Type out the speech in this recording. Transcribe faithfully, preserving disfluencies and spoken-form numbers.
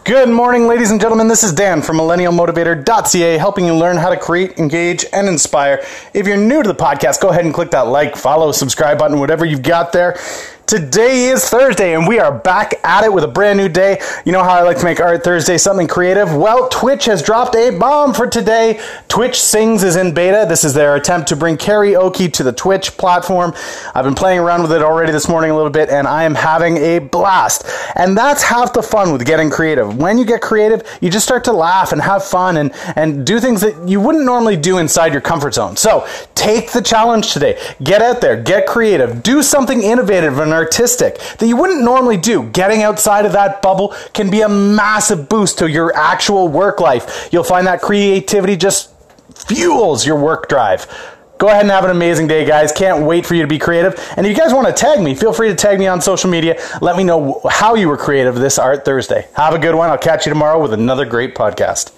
Good morning, ladies and gentlemen. This is Dan from millennial motivator dot c a, helping you learn how to create, engage, and inspire. If you're new to the podcast, go ahead and click that like, follow, subscribe button, whatever you've got there. Today is Thursday, and we are back at it with a brand new day. You know how I like to make Art Thursday something creative? Well, Twitch has dropped a bomb for today. Twitch Sings is in beta. This is their attempt to bring karaoke to the Twitch platform. I've been playing around with it already this morning a little bit, and I am having a blast. And that's half the fun with getting creative. When you get creative, you just start to laugh and have fun and, and do things that you wouldn't normally do inside your comfort zone. So take the challenge today. Get out there, get creative, do something innovative and artistic that you wouldn't normally do. Getting outside of that bubble can be a massive boost to your actual work life. You'll find that creativity just fuels your work drive. Go ahead and have an amazing day, guys. Can't wait for you to be creative. And if you guys want to tag me, feel free to tag me on social media. Let me know how you were creative this Art Thursday. Have a good one. I'll catch you tomorrow with another great podcast.